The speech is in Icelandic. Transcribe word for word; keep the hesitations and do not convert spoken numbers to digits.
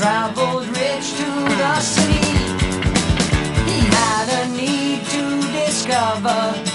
traveled rich to the sea. He had a need to discover